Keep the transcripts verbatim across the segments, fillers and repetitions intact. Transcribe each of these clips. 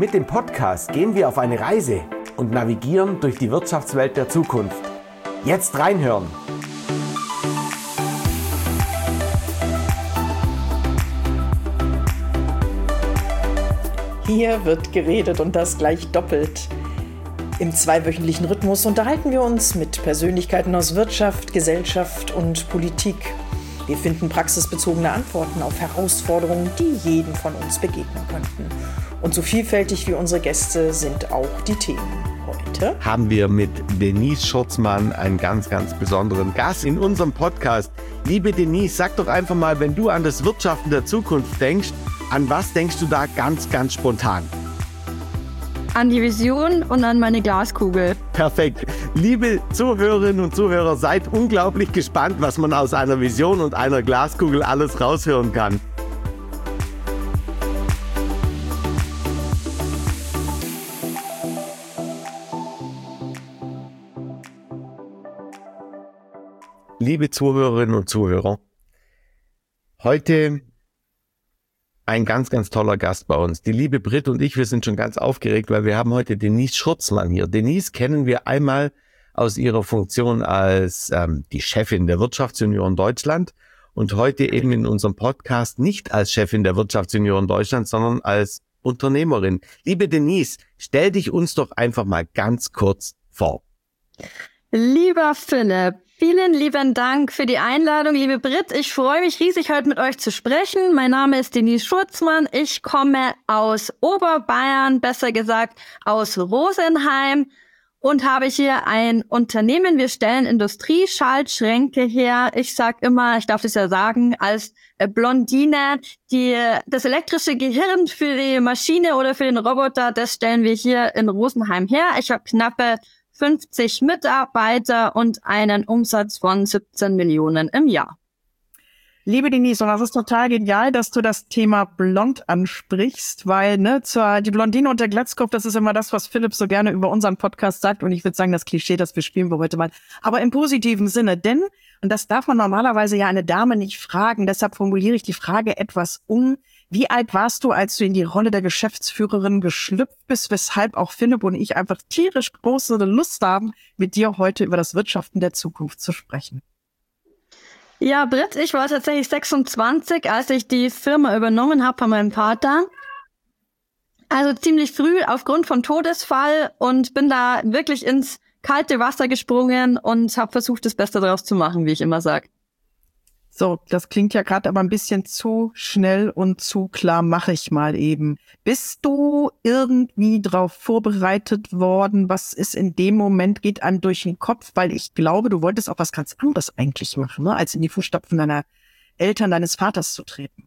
Mit dem Podcast gehen wir auf eine Reise und navigieren durch die Wirtschaftswelt der Zukunft. Jetzt reinhören! Hier wird geredet und das gleich doppelt. Im zweiwöchentlichen Rhythmus unterhalten wir uns mit Persönlichkeiten aus Wirtschaft, Gesellschaft und Politik. Wir finden praxisbezogene Antworten auf Herausforderungen, die jedem von uns begegnen könnten. Und so vielfältig wie unsere Gäste sind auch die Themen. Heute haben wir mit Denise Schurzmann einen ganz, ganz besonderen Gast in unserem Podcast. Liebe Denise, sag doch einfach mal, wenn du an das Wirtschaften der Zukunft denkst, an was denkst du da ganz, ganz spontan? An die Vision und an meine Glaskugel. Perfekt. Liebe Zuhörerinnen und Zuhörer, seid unglaublich gespannt, was man aus einer Vision und einer Glaskugel alles raushören kann. Liebe Zuhörerinnen und Zuhörer, heute ein ganz, ganz toller Gast bei uns. Die liebe Britt und ich, wir sind schon ganz aufgeregt, weil wir haben heute Denise Schurzmann hier. Denise kennen wir einmal aus ihrer Funktion als ähm, die Chefin der Wirtschaftsjunioren Deutschland und heute eben in unserem Podcast nicht als Chefin der Wirtschaftsjunioren Deutschland, sondern als Unternehmerin. Liebe Denise, stell dich uns doch einfach mal ganz kurz vor. Lieber Philipp, vielen lieben Dank für die Einladung, liebe Britt. Ich freue mich riesig, heute mit euch zu sprechen. Mein Name ist Denise Schurzmann. Ich komme aus Oberbayern, besser gesagt aus Rosenheim und habe hier ein Unternehmen. Wir stellen Industrieschaltschränke her. Ich sag immer, ich darf das ja sagen, als Blondine, die das elektrische Gehirn für die Maschine oder für den Roboter, das stellen wir hier in Rosenheim her. Ich habe knappe fünfzig Mitarbeiter und einen Umsatz von siebzehn Millionen im Jahr. Liebe Denise, und das ist total genial, dass du das Thema blond ansprichst, weil ne, zur, die Blondine und der Glatzkopf, das ist immer das, was Philipp so gerne über unseren Podcast sagt. Und ich würde sagen, das Klischee, das bespielen wir heute mal. Aber im positiven Sinne, denn, und das darf man normalerweise ja eine Dame nicht fragen, deshalb formuliere ich die Frage etwas um. Wie alt warst du, als du in die Rolle der Geschäftsführerin geschlüpft bist, weshalb auch Philipp und ich einfach tierisch große Lust haben, mit dir heute über das Wirtschaften der Zukunft zu sprechen? Ja, Britt, ich war tatsächlich sechsundzwanzig, als ich die Firma übernommen habe von meinem Vater. Also ziemlich früh aufgrund von Todesfall und bin da wirklich ins kalte Wasser gesprungen und habe versucht, das Beste daraus zu machen, wie ich immer sage. So, das klingt ja gerade aber ein bisschen zu schnell und zu klar, mache ich mal eben. Bist du irgendwie darauf vorbereitet worden? Was ist in dem Moment, geht einem durch den Kopf? Weil ich glaube, du wolltest auch was ganz anderes eigentlich machen, ne? Als in die Fußstapfen deiner Eltern, deines Vaters zu treten.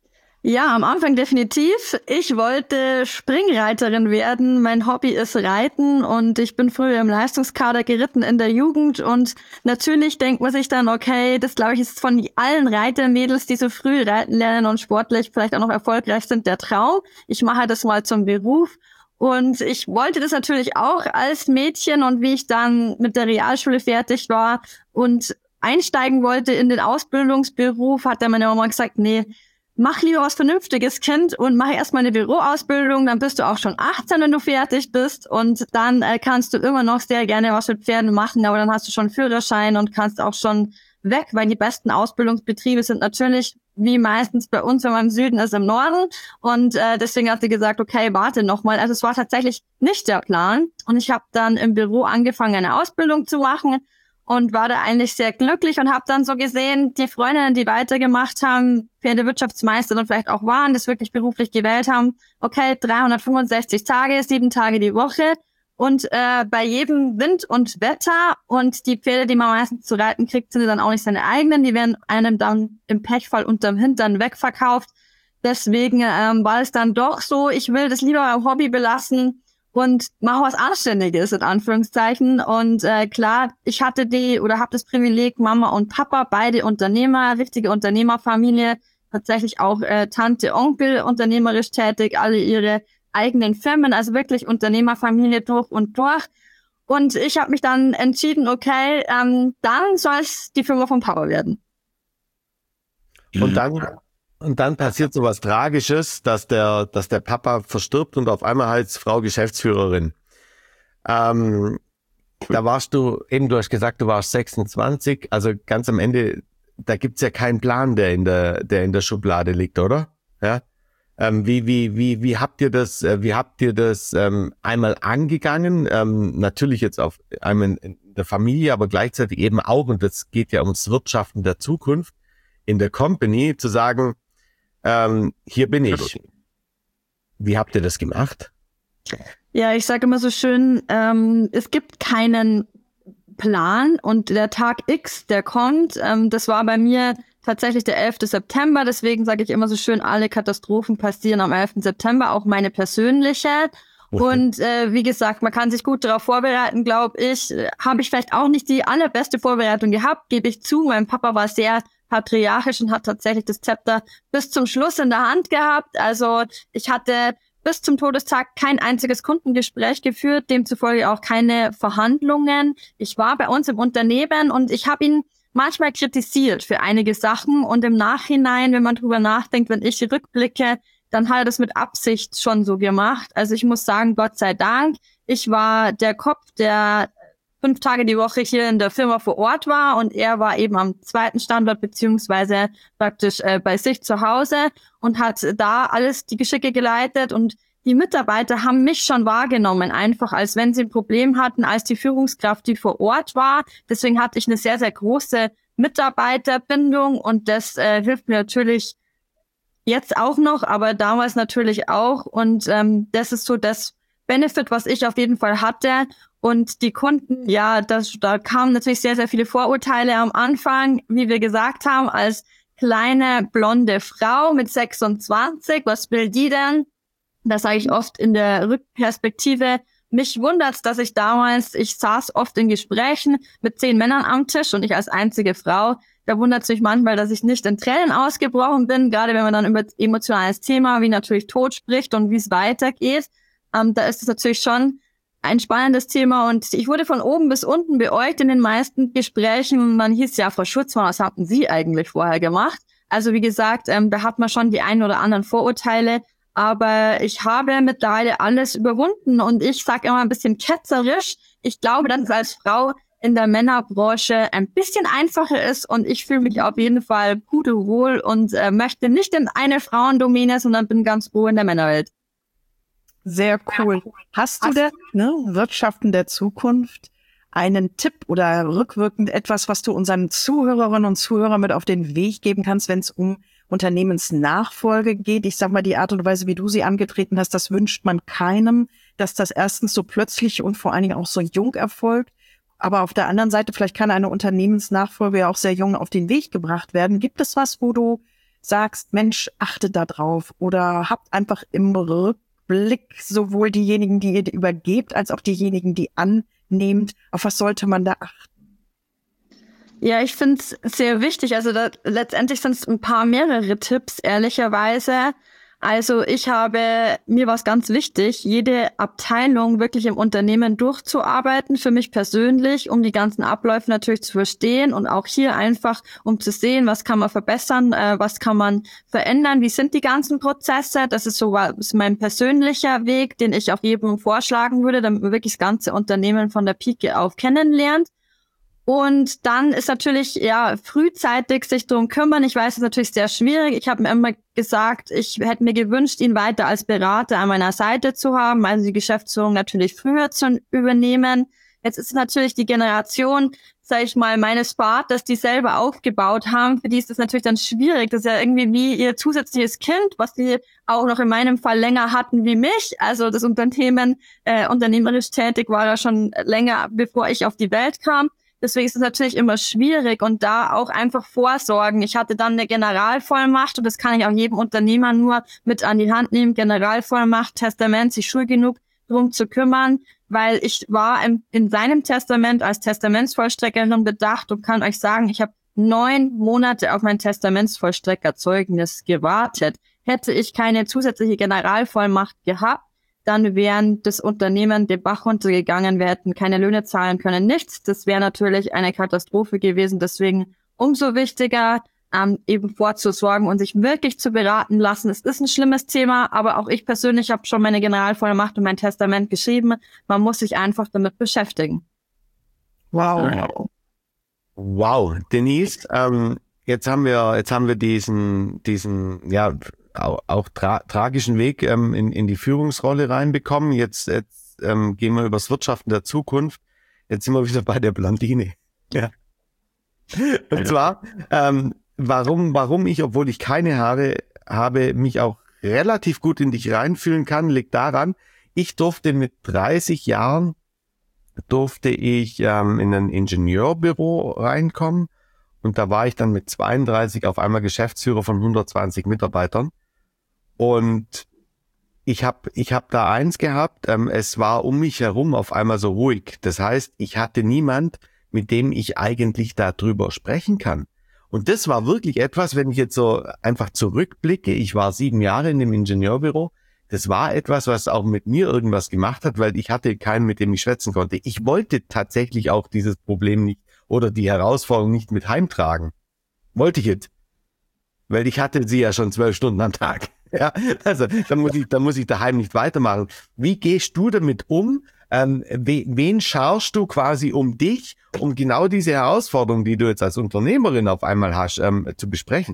Ja, am Anfang definitiv. Ich wollte Springreiterin werden. Mein Hobby ist Reiten und ich bin früher im Leistungskader geritten in der Jugend und natürlich denkt man sich dann, okay, das glaube ich ist von allen Reitermädels, die so früh reiten lernen und sportlich vielleicht auch noch erfolgreich sind, der Traum. Ich mache das mal zum Beruf. Und ich wollte das natürlich auch als Mädchen und wie ich dann mit der Realschule fertig war und einsteigen wollte in den Ausbildungsberuf, hat dann meine Mama gesagt, nee, mach lieber was Vernünftiges, Kind, und mach erstmal eine Büroausbildung, dann bist du auch schon achtzehn, wenn du fertig bist und dann äh, kannst du immer noch sehr gerne was mit Pferden machen, aber dann hast du schon Führerschein und kannst auch schon weg, weil die besten Ausbildungsbetriebe sind natürlich, wie meistens bei uns, wenn man im Süden ist, im Norden und äh, deswegen hat sie gesagt, okay, warte nochmal. Also es war tatsächlich nicht der Plan und ich habe dann im Büro angefangen, eine Ausbildung zu machen und war da eigentlich sehr glücklich und habe dann so gesehen, die Freundinnen, die weitergemacht haben, Pferdewirtschaftsmeister und vielleicht auch waren, das wirklich beruflich gewählt haben, okay, dreihundertfünfundsechzig Tage, sieben Tage die Woche und äh, bei jedem Wind und Wetter und die Pferde, die man meistens zu reiten kriegt, sind dann auch nicht seine eigenen, die werden einem dann im Pechfall unterm Hintern wegverkauft. Deswegen ähm, war es dann doch so, ich will das lieber beim Hobby belassen und mache was Anständiges, in Anführungszeichen. Und äh, klar, ich hatte die oder habe das Privileg, Mama und Papa, beide Unternehmer, richtige Unternehmerfamilie, tatsächlich auch äh, Tante, Onkel unternehmerisch tätig, alle ihre eigenen Firmen, also wirklich Unternehmerfamilie durch und durch. Und ich habe mich dann entschieden, okay, ähm, dann soll es die Firma von Papa werden. Und dann Und dann passiert so was Tragisches, dass der, dass der Papa verstirbt und auf einmal heißt Frau Geschäftsführerin. Ähm, da warst du, eben du hast gesagt, du warst sechsundzwanzig, also ganz am Ende, da gibt's ja keinen Plan, der in der, der in der Schublade liegt, oder? Ja. Ähm, wie, wie, wie, wie habt ihr das, äh, wie habt ihr das ähm, einmal angegangen? Ähm, natürlich jetzt auf einmal in der Familie, aber gleichzeitig eben auch, und das geht ja ums Wirtschaften der Zukunft, in der Company zu sagen, ähm, hier bin ich. Wie habt ihr das gemacht? Ja, ich sage immer so schön, ähm, es gibt keinen Plan und der Tag X, der kommt, ähm, das war bei mir tatsächlich der elfte September, deswegen sage ich immer so schön, alle Katastrophen passieren am elften September, auch meine persönliche. Okay. Und äh, wie gesagt, man kann sich gut darauf vorbereiten, glaube ich. Habe ich vielleicht auch nicht die allerbeste Vorbereitung gehabt, gebe ich zu. Mein Papa war sehr patriarchisch und hat tatsächlich das Zepter bis zum Schluss in der Hand gehabt. Also ich hatte bis zum Todestag kein einziges Kundengespräch geführt, demzufolge auch keine Verhandlungen. Ich war bei uns im Unternehmen und ich habe ihn manchmal kritisiert für einige Sachen und im Nachhinein, wenn man drüber nachdenkt, wenn ich rückblicke, dann hat er das mit Absicht schon so gemacht. Also ich muss sagen, Gott sei Dank, ich war der Kopf, der fünf Tage die Woche hier in der Firma vor Ort war und er war eben am zweiten Standort beziehungsweise praktisch äh, bei sich zu Hause und hat da alles die Geschicke geleitet und die Mitarbeiter haben mich schon wahrgenommen, einfach als wenn sie ein Problem hatten, als die Führungskraft, die vor Ort war. Deswegen hatte ich eine sehr, sehr große Mitarbeiterbindung und das äh, hilft mir natürlich jetzt auch noch, aber damals natürlich auch und ähm, das ist so das Benefit, was ich auf jeden Fall hatte. Und die Kunden, ja, das, da kamen natürlich sehr, sehr viele Vorurteile am Anfang, wie wir gesagt haben, als kleine blonde Frau mit sechsundzwanzig, was will die denn? Das sage ich oft in der Rückperspektive. Mich wundert's, dass ich damals, ich saß oft in Gesprächen mit zehn Männern am Tisch und ich als einzige Frau. Da wundert's mich manchmal, dass ich nicht in Tränen ausgebrochen bin, gerade wenn man dann über emotionales Thema wie natürlich Tod spricht und wie es weitergeht. Ähm, da ist es natürlich schon ein spannendes Thema und ich wurde von oben bis unten beäugt in den meisten Gesprächen. Man hieß ja, Frau Schutzmann, was hatten Sie eigentlich vorher gemacht? Also wie gesagt, ähm, da hat man schon die ein oder anderen Vorurteile, aber ich habe mittlerweile alles überwunden und ich sage immer ein bisschen ketzerisch, ich glaube, dass es als Frau in der Männerbranche ein bisschen einfacher ist und ich fühle mich auf jeden Fall pudelwohl und äh, möchte nicht in eine Frauendomäne, sondern bin ganz froh in der Männerwelt. Sehr cool. Hast du denn, ne, Wirtschaften der Zukunft, einen Tipp oder rückwirkend etwas, was du unseren Zuhörerinnen und Zuhörern mit auf den Weg geben kannst, wenn es um Unternehmensnachfolge geht? Ich sag mal, die Art und Weise, wie du sie angetreten hast, das wünscht man keinem, dass das erstens so plötzlich und vor allen Dingen auch so jung erfolgt. Aber auf der anderen Seite, vielleicht kann eine Unternehmensnachfolge ja auch sehr jung auf den Weg gebracht werden. Gibt es was, wo du sagst, Mensch, achtet da drauf oder habt einfach im Rückblick sowohl diejenigen, die ihr übergebt, als auch diejenigen, die annehmt, auf was sollte man da achten? Ja, ich finde es sehr wichtig. Also da, letztendlich sind es ein paar mehrere Tipps, ehrlicherweise. Also ich habe, mir war es ganz wichtig, jede Abteilung wirklich im Unternehmen durchzuarbeiten, für mich persönlich, um die ganzen Abläufe natürlich zu verstehen und auch hier einfach, um zu sehen, was kann man verbessern, äh, was kann man verändern, wie sind die ganzen Prozesse. Das ist so ist mein persönlicher Weg, den ich auch jedem vorschlagen würde, damit man wirklich das ganze Unternehmen von der Pike auf kennenlernt. Und dann ist natürlich, ja, frühzeitig sich darum kümmern. Ich weiß, es ist natürlich sehr schwierig. Ich habe mir immer gesagt, ich hätte mir gewünscht, ihn weiter als Berater an meiner Seite zu haben, also die Geschäftsführung natürlich früher zu übernehmen. Jetzt ist natürlich die Generation, sage ich mal, meines Vaters, die selber aufgebaut haben. Für die ist das natürlich dann schwierig. Das ist ja irgendwie wie ihr zusätzliches Kind, was die auch noch in meinem Fall länger hatten wie mich. Also das Unternehmen, äh, unternehmerisch tätig war ja schon länger, bevor ich auf die Welt kam. Deswegen ist es natürlich immer schwierig und da auch einfach vorsorgen. Ich hatte dann eine Generalvollmacht und das kann ich auch jedem Unternehmer nur mit an die Hand nehmen. Generalvollmacht, Testament, sich schuld genug drum zu kümmern, weil ich war in, in seinem Testament als Testamentsvollstreckerin bedacht und kann euch sagen, ich habe neun Monate auf mein Testamentsvollstreckerzeugnis gewartet. Hätte ich keine zusätzliche Generalvollmacht gehabt, dann wären das Unternehmen den Bach runtergegangen, wir hätten keine Löhne zahlen können, nichts. Das wäre natürlich eine Katastrophe gewesen. Deswegen umso wichtiger, ähm, eben vorzusorgen und sich wirklich zu beraten lassen. Es ist ein schlimmes Thema, aber auch ich persönlich habe schon meine Generalvollmacht und mein Testament geschrieben. Man muss sich einfach damit beschäftigen. Wow. Wow, Denise, ähm, jetzt haben wir, jetzt haben wir diesen, diesen, ja, auch, auch tra- tragischen Weg ähm, in, in die Führungsrolle reinbekommen. Jetzt, jetzt ähm, gehen wir übers Wirtschaften der Zukunft. Jetzt sind wir wieder bei der Blondine. Ja. Und zwar, ähm, warum, warum ich, obwohl ich keine Haare habe, mich auch relativ gut in dich reinfühlen kann, liegt daran, ich durfte mit dreißig Jahren durfte ich ähm, in ein Ingenieurbüro reinkommen und da war ich dann mit zweiunddreißig auf einmal Geschäftsführer von hundertzwanzig Mitarbeitern und ich habe ich hab da eins gehabt, ähm, es war um mich herum auf einmal so ruhig. Das heißt, ich hatte niemand, mit dem ich eigentlich darüber sprechen kann. Und das war wirklich etwas, wenn ich jetzt so einfach zurückblicke, ich war sieben Jahre in dem Ingenieurbüro, das war etwas, was auch mit mir irgendwas gemacht hat, weil ich hatte keinen, mit dem ich schwätzen konnte. Ich wollte tatsächlich auch dieses Problem nicht oder die Herausforderung nicht mit heimtragen. Wollte ich jetzt. Weil ich hatte sie ja schon zwölf Stunden am Tag. Ja, also da muss ich, da muss ich daheim nicht weitermachen. Wie gehst du damit um? Ähm, we, wen scharst du quasi um dich, um genau diese Herausforderung, die du jetzt als Unternehmerin auf einmal hast, ähm, zu besprechen?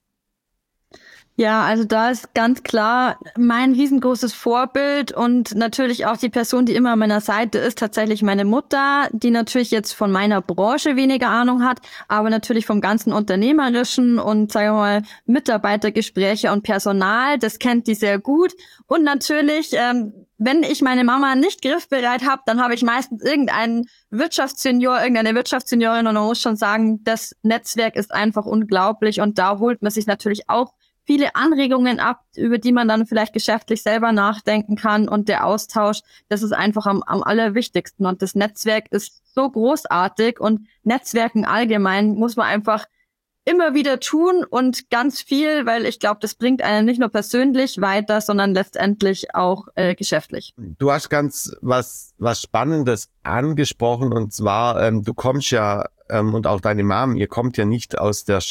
Ja, also da ist ganz klar mein riesengroßes Vorbild und natürlich auch die Person, die immer an meiner Seite ist, tatsächlich meine Mutter, die natürlich jetzt von meiner Branche weniger Ahnung hat, aber natürlich vom ganzen Unternehmerischen und, sagen wir mal, Mitarbeitergespräche und Personal, das kennt die sehr gut. Und natürlich, ähm, wenn ich meine Mama nicht griffbereit habe, dann habe ich meistens irgendeinen Wirtschaftssenior, irgendeine Wirtschaftsseniorin und man muss schon sagen, das Netzwerk ist einfach unglaublich und da holt man sich natürlich auch viele Anregungen ab, über die man dann vielleicht geschäftlich selber nachdenken kann und der Austausch, das ist einfach am, am allerwichtigsten und das Netzwerk ist so großartig und Netzwerken allgemein muss man einfach immer wieder tun und ganz viel, weil ich glaube, das bringt einen nicht nur persönlich weiter, sondern letztendlich auch äh, geschäftlich. Du hast ganz was was Spannendes angesprochen und zwar, ähm, du kommst ja ähm, und auch deine Mom, ihr kommt ja nicht aus der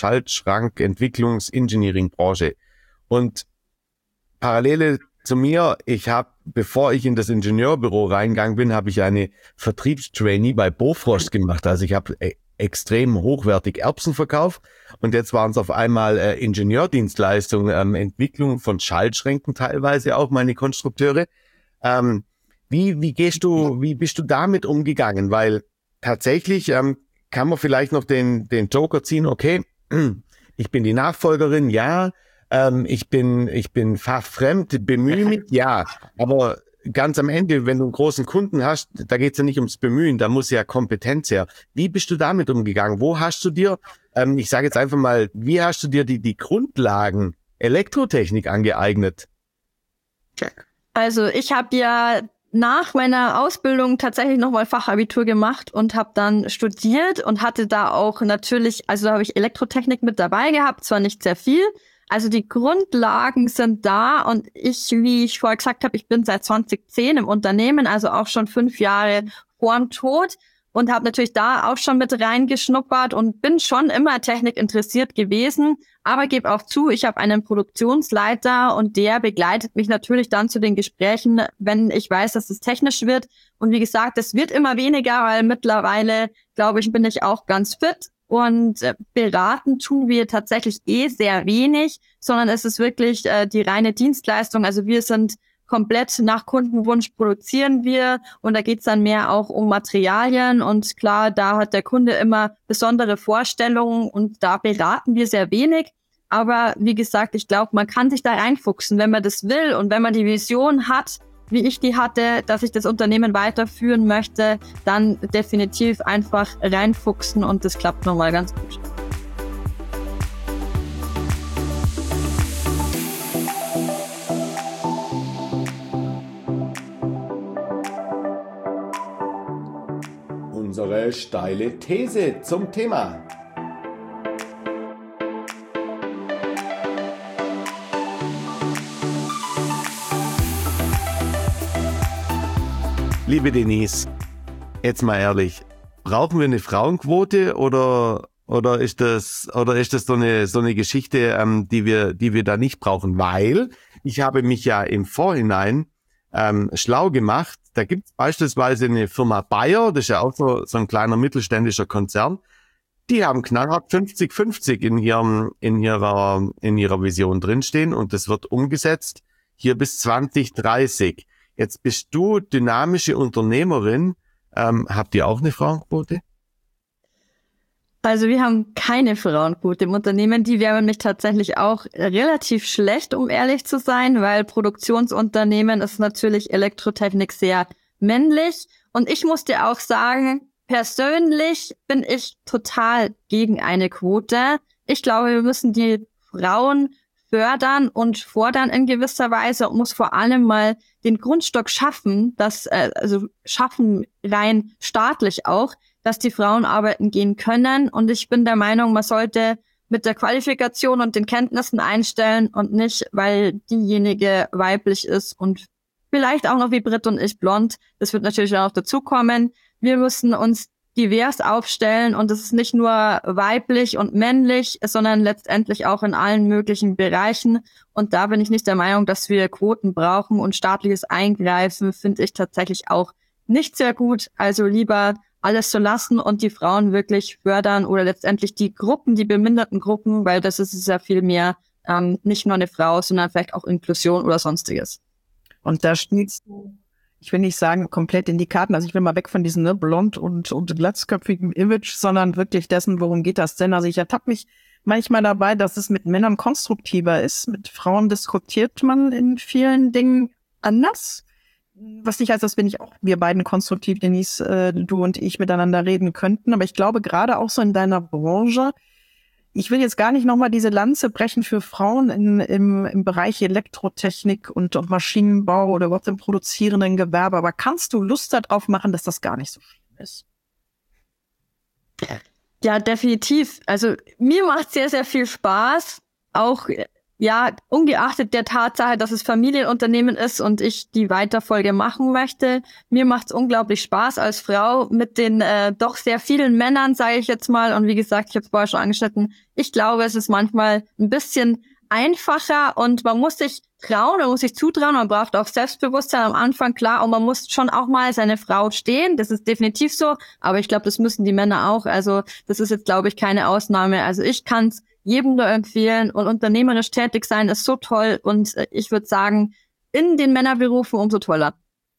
Schaltschrank-Entwicklungs-Engineering-Branche und Parallele zu mir, ich habe, bevor ich in das Ingenieurbüro reingegangen bin, habe ich eine Vertriebstrainee bei Bofrost gemacht. Also ich habe äh, extrem hochwertig Erbsen verkauft und jetzt waren es auf einmal äh, Ingenieurdienstleistungen, ähm, Entwicklung von Schaltschränken teilweise auch, meine Konstrukteure. Ähm, wie, wie gehst du, wie bist du damit umgegangen? Weil tatsächlich ähm, kann man vielleicht noch den, den Joker ziehen, okay, ich bin die Nachfolgerin, ja, ähm, ich bin, ich bin fachfremd, bemühe mich, ja, aber ganz am Ende, wenn du einen großen Kunden hast, da geht's ja nicht ums Bemühen, da muss ja Kompetenz her. Wie bist du damit umgegangen? Wo hast du dir, ähm, ich sage jetzt einfach mal, wie hast du dir die, die Grundlagen Elektrotechnik angeeignet? Also ich habe ja nach meiner Ausbildung tatsächlich nochmal Fachabitur gemacht und habe dann studiert und hatte da auch natürlich, also da habe ich Elektrotechnik mit dabei gehabt, zwar nicht sehr viel, also die Grundlagen sind da und ich, wie ich vorher gesagt habe, ich bin seit zwanzig zehn im Unternehmen, also auch schon fünf Jahre vorm Tod und habe natürlich da auch schon mit reingeschnuppert und bin schon immer Technik interessiert gewesen, aber gebe auch zu, ich habe einen Produktionsleiter und der begleitet mich natürlich dann zu den Gesprächen, wenn ich weiß, dass es technisch wird und wie gesagt, es wird immer weniger, weil mittlerweile, glaube ich, bin ich auch ganz fit. Und äh, beraten tun wir tatsächlich eh sehr wenig, sondern es ist wirklich äh, die reine Dienstleistung. Also wir sind komplett nach Kundenwunsch produzieren wir und da geht's dann mehr auch um Materialien und klar, da hat der Kunde immer besondere Vorstellungen und da beraten wir sehr wenig. Aber wie gesagt, ich glaube, man kann sich da reinfuchsen, wenn man das will und wenn man die Vision hat, wie ich die hatte, dass ich das Unternehmen weiterführen möchte, dann definitiv einfach reinfuchsen und das klappt nochmal ganz gut. Unsere steile These zum Thema. Liebe Denise, jetzt mal ehrlich, brauchen wir eine Frauenquote oder, Oder ist das, oder ist das so eine, so eine Geschichte, ähm, die wir, die wir da nicht brauchen? Weil ich habe mich ja im Vorhinein ähm, schlau gemacht. Da gibt es beispielsweise eine Firma Bayer, das ist ja auch so, so ein kleiner mittelständischer Konzern. Die haben knallhart fünfzig fünfzig in ihrem, in ihrer, in ihrer Vision drinstehen und das wird umgesetzt hier bis zwanzig dreißig. Jetzt bist du dynamische Unternehmerin. Ähm, habt ihr auch eine Frauenquote? Also wir haben keine Frauenquote im Unternehmen. Die wäre nämlich tatsächlich auch relativ schlecht, um ehrlich zu sein, weil Produktionsunternehmen ist natürlich Elektrotechnik sehr männlich. Und ich muss dir auch sagen, persönlich bin ich total gegen eine Quote. Ich glaube, wir müssen die Frauen fördern und fordern in gewisser Weise und muss vor allem mal den Grundstock schaffen, dass äh, also schaffen rein staatlich auch, dass die Frauen arbeiten gehen können. Und ich bin der Meinung, man sollte mit der Qualifikation und den Kenntnissen einstellen und nicht, weil diejenige weiblich ist und vielleicht auch noch wie Britt und ich blond. Das wird natürlich auch noch dazukommen. Wir müssen uns divers aufstellen und es ist nicht nur weiblich und männlich, sondern letztendlich auch in allen möglichen Bereichen. Und da bin ich nicht der Meinung, dass wir Quoten brauchen, und staatliches Eingreifen finde ich tatsächlich auch nicht sehr gut. Also lieber alles zu lassen und die Frauen wirklich fördern oder letztendlich die Gruppen, die beminderten Gruppen, weil das ist ja viel mehr ähm, nicht nur eine Frau, sondern vielleicht auch Inklusion oder Sonstiges. Und da spielst du, ich will nicht sagen, komplett in die Karten. Also ich will mal weg von diesem ne, blond und, und glatzköpfigen Image, sondern wirklich dessen, worum geht das denn? Also ich ertappe mich manchmal dabei, dass es mit Männern konstruktiver ist. Mit Frauen diskutiert man in vielen Dingen anders. Was nicht heißt, dass wir nicht auch, wir beiden konstruktiv, Denise, äh, du und ich, miteinander reden könnten. Aber ich glaube, gerade auch so in deiner Branche, ich will jetzt gar nicht nochmal diese Lanze brechen für Frauen in, im, im Bereich Elektrotechnik und, und Maschinenbau oder überhaupt im produzierenden Gewerbe. Aber kannst du Lust darauf machen, dass das gar nicht so schlimm ist? Ja, definitiv. Also mir macht sehr, sehr viel Spaß, auch ja, ungeachtet der Tatsache, dass es Familienunternehmen ist und ich die Weiterfolge machen möchte. Mir macht es unglaublich Spaß als Frau mit den äh, doch sehr vielen Männern, sage ich jetzt mal. Und wie gesagt, ich habe es vorher schon angeschnitten, ich glaube, es ist manchmal ein bisschen einfacher und man muss sich trauen, man muss sich zutrauen, man braucht auch Selbstbewusstsein am Anfang, klar, und man muss schon auch mal seine Frau stehen, das ist definitiv so, aber ich glaube, das müssen die Männer auch, also das ist jetzt, glaube ich, keine Ausnahme. Also ich kann es jedem nur empfehlen und unternehmerisch tätig sein ist so toll und ich würde sagen, in den Männerberufen umso toller.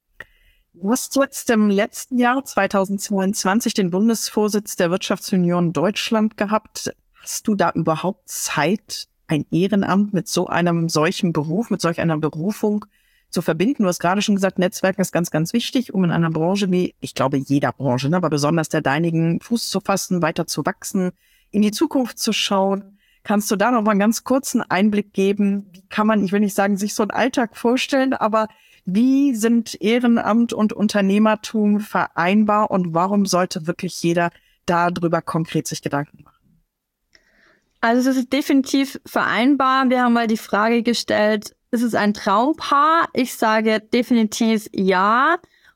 Du hast jetzt im letzten Jahr zweitausendzweiundzwanzig den Bundesvorsitz der Wirtschaftsunion Deutschland gehabt. Hast du da überhaupt Zeit, ein Ehrenamt mit so einem solchen Beruf, mit solch einer Berufung zu verbinden? Du hast gerade schon gesagt, Netzwerken ist ganz, ganz wichtig, um in einer Branche wie, ich glaube, jeder Branche, ne, aber besonders der deinigen, Fuß zu fassen, weiter zu wachsen, in die Zukunft zu schauen. Kannst du da noch mal einen ganz kurzen Einblick geben? Wie kann man, ich will nicht sagen, sich so einen Alltag vorstellen, aber wie sind Ehrenamt und Unternehmertum vereinbar und warum sollte wirklich jeder darüber konkret sich Gedanken machen? Also es ist definitiv vereinbar. Wir haben mal die Frage gestellt, ist es ein Traumpaar? Ich sage definitiv ja.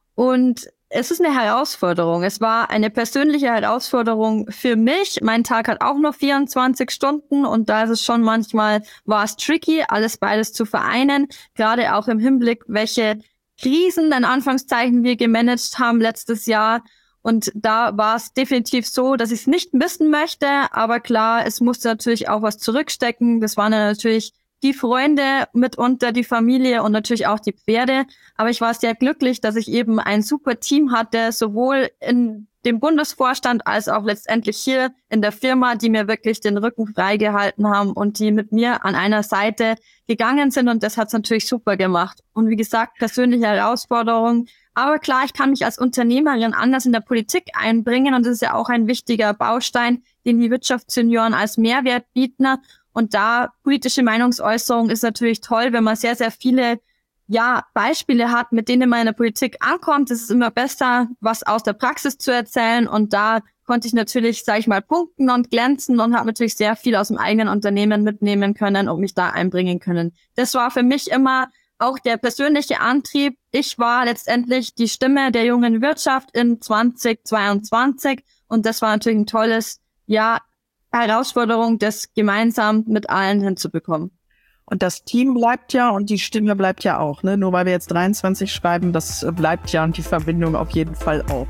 Und es ist eine Herausforderung. Es war eine persönliche Herausforderung für mich. Mein Tag hat auch nur vierundzwanzig Stunden und da ist es schon manchmal, war es tricky, alles beides zu vereinen. Gerade auch im Hinblick, welche Krisen, in Anführungszeichen, wir gemanagt haben letztes Jahr. Und da war es definitiv so, dass ich es nicht missen möchte. Aber klar, es musste natürlich auch was zurückstecken. Das waren dann natürlich die Freunde, mitunter die Familie und natürlich auch die Pferde. Aber ich war sehr glücklich, dass ich eben ein super Team hatte, sowohl in dem Bundesvorstand als auch letztendlich hier in der Firma, die mir wirklich den Rücken freigehalten haben und die mit mir an einer Seite gegangen sind. Und das hat es natürlich super gemacht. Und wie gesagt, persönliche Herausforderung. Aber klar, ich kann mich als Unternehmerin anders in der Politik einbringen. Und das ist ja auch ein wichtiger Baustein, den die Wirtschaftssenioren als Mehrwert bieten. Und da politische Meinungsäußerung ist natürlich toll, wenn man sehr, sehr viele ja Beispiele hat, mit denen man in der Politik ankommt. Es ist immer besser, was aus der Praxis zu erzählen. Und da konnte ich natürlich, sage ich mal, punkten und glänzen und habe natürlich sehr viel aus dem eigenen Unternehmen mitnehmen können und mich da einbringen können. Das war für mich immer auch der persönliche Antrieb. Ich war letztendlich die Stimme der jungen Wirtschaft in zwanzig zweiundzwanzig und das war natürlich ein tolles, ja, Herausforderung, das gemeinsam mit allen hinzubekommen. Und das Team bleibt ja und die Stimme bleibt ja auch, ne? Nur weil wir jetzt dreiundzwanzig schreiben, das bleibt ja und die Verbindung auf jeden Fall auch.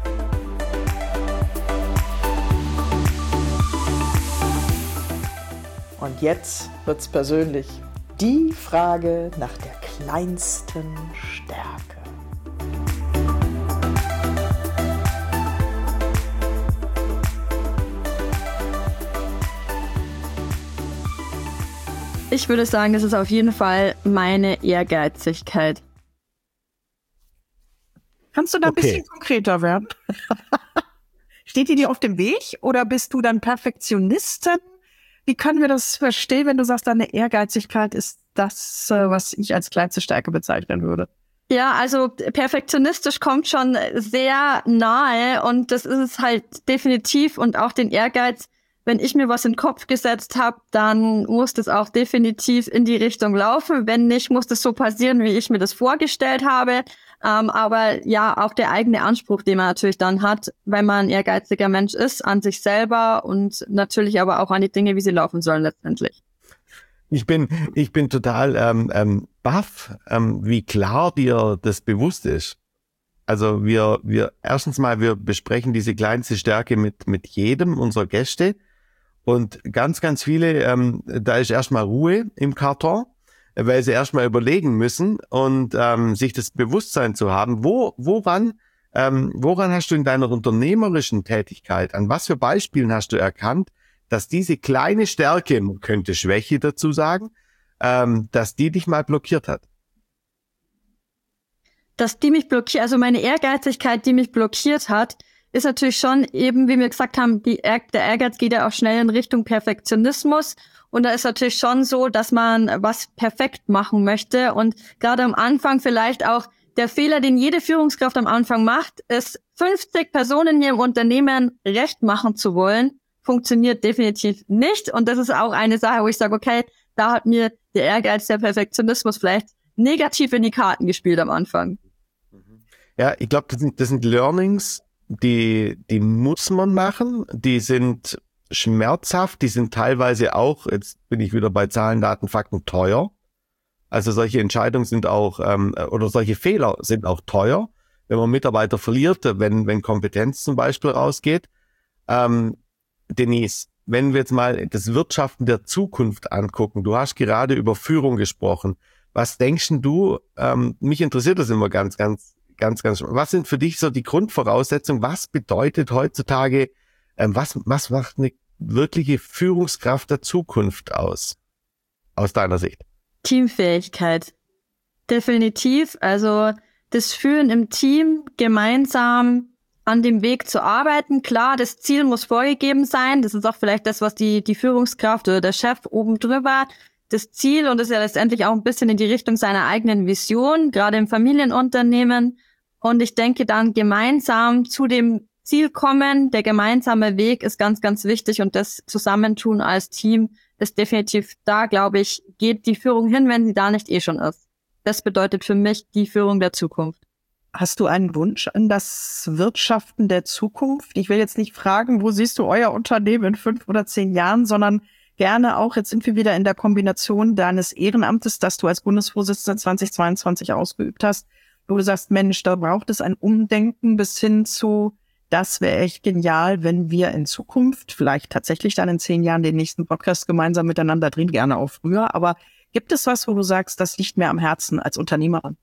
Und jetzt wird's persönlich. Die Frage nach der kleinsten Stärke. Ich würde sagen, das ist auf jeden Fall meine Ehrgeizigkeit. Kannst du da ein Okay. bisschen konkreter werden? Steht die dir auf dem Weg oder bist du dann Perfektionistin? Wie können wir das verstehen, wenn du sagst, deine Ehrgeizigkeit ist das, äh, was ich als kleinste Stärke bezeichnen würde? Ja, also perfektionistisch kommt schon sehr nahe und das ist es halt definitiv und auch den Ehrgeiz, wenn ich mir was in den Kopf gesetzt habe, dann muss das auch definitiv in die Richtung laufen. Wenn nicht, muss das so passieren, wie ich mir das vorgestellt habe. Ähm, aber ja, auch der eigene Anspruch, den man natürlich dann hat, wenn man ein ehrgeiziger Mensch ist, an sich selber und natürlich aber auch an die Dinge, wie sie laufen sollen letztendlich. Ich bin, ich bin total ähm, ähm, baff, ähm, wie klar dir das bewusst ist. Also wir, wir erstens mal, wir besprechen diese kleinste Stärke mit mit jedem unserer Gäste und ganz, ganz viele, ähm, da ist erstmal Ruhe im Karton, weil sie erstmal überlegen müssen und ähm, sich das Bewusstsein zu haben, wo, woran, ähm, woran hast du in deiner unternehmerischen Tätigkeit, an was für Beispielen hast du erkannt, dass diese kleine Stärke, man könnte Schwäche dazu sagen, ähm, dass die dich mal blockiert hat? Dass die mich blockiert, also meine Ehrgeizigkeit, die mich blockiert hat, ist natürlich schon eben, wie wir gesagt haben, die, der Ehrgeiz geht ja auch schnell in Richtung Perfektionismus. Und da ist natürlich schon so, dass man was perfekt machen möchte. Und gerade am Anfang vielleicht auch der Fehler, den jede Führungskraft am Anfang macht, ist fünfzig Personen hier im Unternehmen recht machen zu wollen, funktioniert definitiv nicht. Und das ist auch eine Sache, wo ich sage, okay, da hat mir der Ehrgeiz, der Perfektionismus vielleicht negativ in die Karten gespielt am Anfang. Ja, ich glaube, das sind, das sind Learnings, die, die muss man machen, die sind schmerzhaft, die sind teilweise auch, jetzt bin ich wieder bei Zahlen, Daten, Fakten, teuer. Also solche Entscheidungen sind auch, ähm, oder solche Fehler sind auch teuer, wenn man Mitarbeiter verliert, wenn, wenn Kompetenz zum Beispiel rausgeht. Ähm, Denise, wenn wir jetzt mal das Wirtschaften der Zukunft angucken, du hast gerade über Führung gesprochen. Was denkst du, ähm, mich interessiert das immer ganz, ganz, ganz, ganz, was sind für dich so die Grundvoraussetzungen? Was bedeutet heutzutage, ähm, was, was macht eine wirkliche Führungskraft der Zukunft aus, aus deiner Sicht? Teamfähigkeit. Definitiv. Also das Führen im Team, gemeinsam an dem Weg zu arbeiten. Klar, das Ziel muss vorgegeben sein. Das ist auch vielleicht das, was die, die Führungskraft oder der Chef oben drüber, das Ziel, und das ist ja letztendlich auch ein bisschen in die Richtung seiner eigenen Vision, gerade im Familienunternehmen. Und ich denke dann gemeinsam zu dem Ziel kommen. Der gemeinsame Weg ist ganz, ganz wichtig und das Zusammentun als Team ist definitiv da, glaube ich, geht die Führung hin, wenn sie da nicht eh schon ist. Das bedeutet für mich die Führung der Zukunft. Hast du einen Wunsch an das Wirtschaften der Zukunft? Ich will jetzt nicht fragen, wo siehst du euer Unternehmen in fünf oder zehn Jahren, sondern gerne auch, jetzt sind wir wieder in der Kombination deines Ehrenamtes, das du als Bundesvorsitzender zweitausendzweiundzwanzig ausgeübt hast, wo du sagst, Mensch, da braucht es ein Umdenken bis hin zu, das wäre echt genial, wenn wir in Zukunft, vielleicht tatsächlich dann in zehn Jahren den nächsten Podcast gemeinsam miteinander drehen, gerne auch früher, aber gibt es was, wo du sagst, das liegt mir am Herzen als Unternehmerin?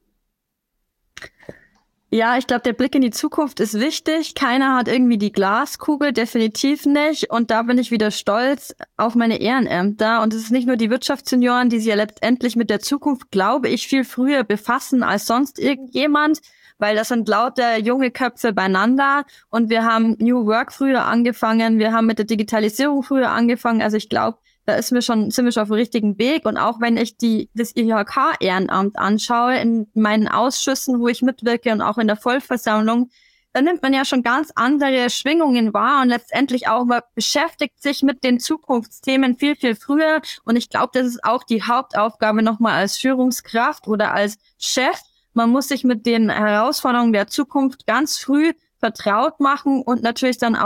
Ja, ich glaube, der Blick in die Zukunft ist wichtig. Keiner hat irgendwie die Glaskugel, definitiv nicht. Und da bin ich wieder stolz auf meine Ehrenämter. Und es ist nicht nur die Wirtschaftssenioren, die sich ja letztendlich mit der Zukunft, glaube ich, viel früher befassen als sonst irgendjemand, weil das sind lauter junge Köpfe beieinander. Und wir haben New Work früher angefangen, wir haben mit der Digitalisierung früher angefangen. Also ich glaube, da ist mir schon, sind wir schon auf dem richtigen Weg. Und auch wenn ich die, das I H K-Ehrenamt anschaue, in meinen Ausschüssen, wo ich mitwirke und auch in der Vollversammlung, da nimmt man ja schon ganz andere Schwingungen wahr und letztendlich auch, man beschäftigt sich mit den Zukunftsthemen viel, viel früher. Und ich glaube, das ist auch die Hauptaufgabe nochmal als Führungskraft oder als Chef. Man muss sich mit den Herausforderungen der Zukunft ganz früh vertraut machen und natürlich dann auch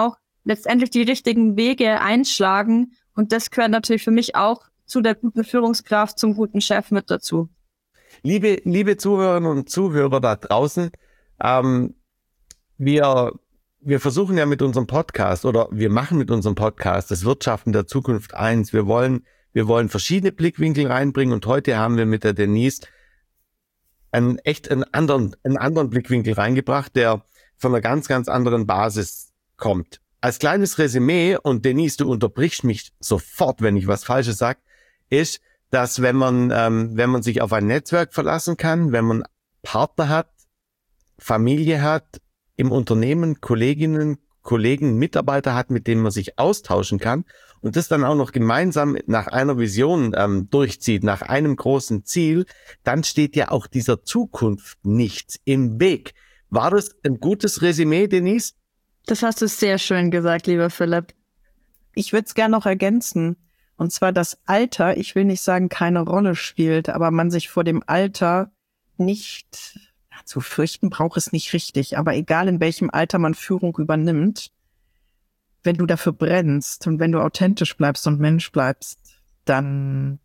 letztendlich die richtigen Wege einschlagen. Und das gehört natürlich für mich auch zu der guten Führungskraft, zum guten Chef mit dazu. Liebe, liebe Zuhörerinnen und Zuhörer da draußen, ähm, wir, wir versuchen ja mit unserem Podcast oder wir machen mit unserem Podcast das Wirtschaften der Zukunft eins. Wir wollen, wir wollen verschiedene Blickwinkel reinbringen und heute haben wir mit der Denise einen echt einen anderen, einen anderen Blickwinkel reingebracht, der von einer ganz, ganz anderen Basis kommt. Als kleines Resümee, und Denise, du unterbrichst mich sofort, wenn ich was Falsches sage, ist, dass wenn man, ähm, wenn man sich auf ein Netzwerk verlassen kann, wenn man Partner hat, Familie hat, im Unternehmen Kolleginnen, Kollegen, Mitarbeiter hat, mit denen man sich austauschen kann und das dann auch noch gemeinsam nach einer Vision ähm, durchzieht, nach einem großen Ziel, dann steht ja auch dieser Zukunft nichts im Weg. War das ein gutes Resümee, Denise? Das hast du sehr schön gesagt, lieber Philipp. Ich würde es gerne noch ergänzen. Und zwar das Alter, ich will nicht sagen, keine Rolle spielt, aber man sich vor dem Alter nicht ja, zu fürchten braucht es nicht richtig. Aber egal in welchem Alter man Führung übernimmt, wenn du dafür brennst und wenn du authentisch bleibst und Mensch bleibst, dann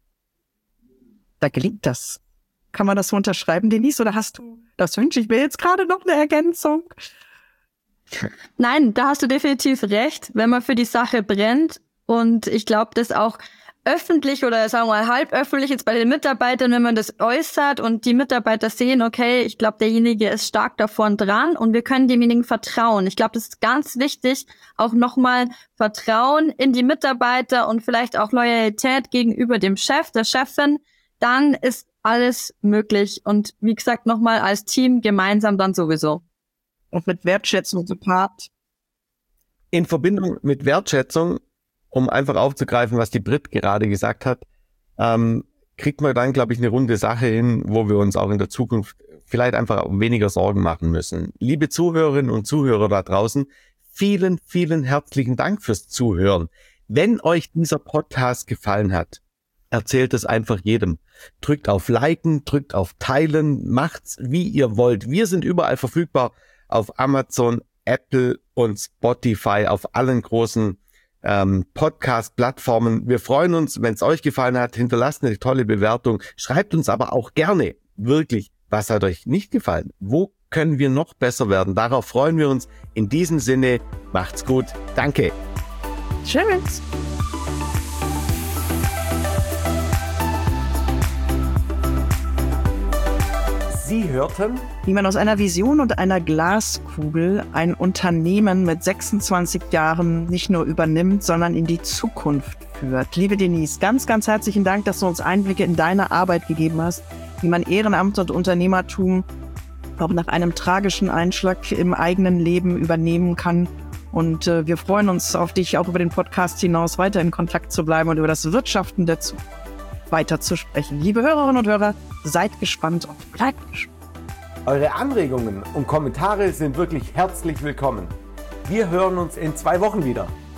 da gelingt das. Kann man das so unterschreiben, Denise? Oder hast du, das wünsche ich mir jetzt gerade noch eine Ergänzung? Nein, da hast du definitiv recht, wenn man für die Sache brennt. Und ich glaube, das auch öffentlich oder sagen wir mal halb öffentlich jetzt bei den Mitarbeitern, wenn man das äußert und die Mitarbeiter sehen, okay, ich glaube, derjenige ist stark davon dran und wir können demjenigen vertrauen. Ich glaube, das ist ganz wichtig, auch nochmal Vertrauen in die Mitarbeiter und vielleicht auch Loyalität gegenüber dem Chef, der Chefin. Dann ist alles möglich und wie gesagt, nochmal als Team gemeinsam dann sowieso. Und mit Wertschätzung gepaart. In Verbindung mit Wertschätzung, um einfach aufzugreifen, was die Brit gerade gesagt hat, ähm, kriegt man dann, glaube ich, eine runde Sache hin, wo wir uns auch in der Zukunft vielleicht einfach weniger Sorgen machen müssen. Liebe Zuhörerinnen und Zuhörer da draußen, vielen, vielen herzlichen Dank fürs Zuhören. Wenn euch dieser Podcast gefallen hat, erzählt es einfach jedem. Drückt auf Liken, drückt auf Teilen, macht's wie ihr wollt. Wir sind überall verfügbar auf Amazon, Apple und Spotify, auf allen großen ähm, Podcast-Plattformen. Wir freuen uns, wenn es euch gefallen hat. Hinterlasst eine tolle Bewertung. Schreibt uns aber auch gerne, wirklich, was hat euch nicht gefallen? Wo können wir noch besser werden? Darauf freuen wir uns. In diesem Sinne, macht's gut. Danke. Tschüss. Sie hörten, wie man aus einer Vision und einer Glaskugel ein Unternehmen mit sechsundzwanzig Jahren nicht nur übernimmt, sondern in die Zukunft führt. Liebe Denise, ganz, ganz herzlichen Dank, dass du uns Einblicke in deine Arbeit gegeben hast, wie man Ehrenamt und Unternehmertum auch nach einem tragischen Einschlag im eigenen Leben übernehmen kann. Und äh, wir freuen uns auf dich, auch über den Podcast hinaus weiter in Kontakt zu bleiben und über das Wirtschaften der Zukunft weiter zu sprechen. Liebe Hörerinnen und Hörer, seid gespannt und bleibt gespannt. Eure Anregungen und Kommentare sind wirklich herzlich willkommen. Wir hören uns in zwei Wochen wieder.